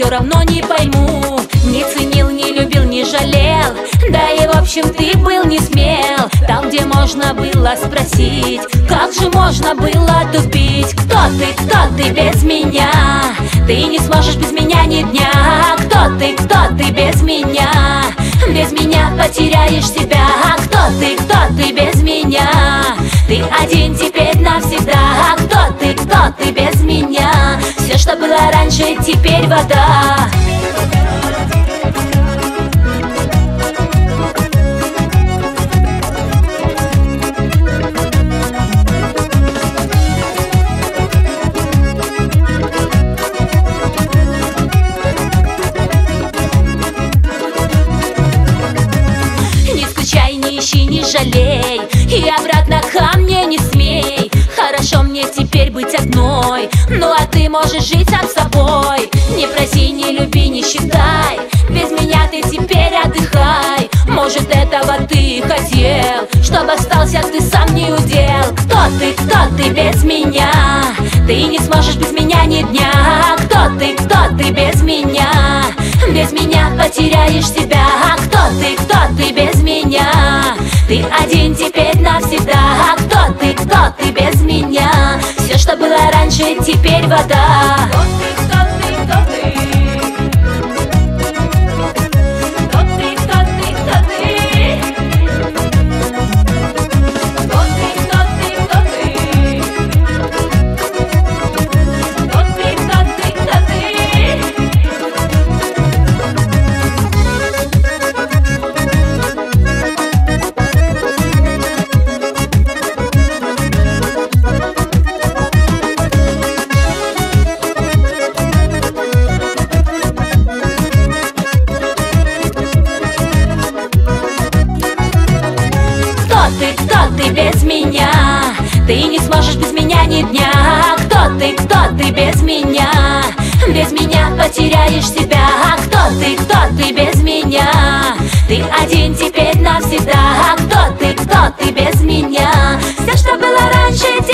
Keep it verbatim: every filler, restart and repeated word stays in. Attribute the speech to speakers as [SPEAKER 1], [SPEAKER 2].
[SPEAKER 1] все равно не пойму. Не ценил, не любил, не жалел, да и в общем ты был не смел. Там, где можно было спросить, как же можно было тупить? Кто ты, кто ты без меня? Ты не сможешь без меня ни дня. Кто ты, кто ты без меня? Без меня потеряешь себя. Кто ты, кто ты без меня? Ты один теперь навсегда. Кто ты, кто ты без меня? Все, что было раньше, теперь вода. Не ищи, не жалей, и обратно ко мне не смей. Хорошо мне теперь быть одной, ну а ты можешь жить сам собой. Не проси, не люби, не считай, без меня ты теперь отдыхай. Может, этого ты хотел, чтобы остался ты сам не удел. Кто ты, кто ты без меня? Ты не сможешь без меня ни дня. Кто ты, кто ты без меня? Без меня потеряешь себя. Кто ты, кто ты без меня? Ты один теперь навсегда. Кто ты, кто ты без меня? Все, что было раньше, теперь вода. Кто ты, кто ты, кто ты? Кто ты, кто ты, кто ты? Кто ты, кто ты, кто ты? Кто ты, кто ты, кто ты? Кто ты, кто ты без меня? Ты не сможешь без меня ни дня. Кто ты, кто ты без меня? Без меня потеряешь себя. Кто ты, кто ты без меня? Ты один теперь навсегда. Кто ты, кто ты без меня? Все, что было раньше,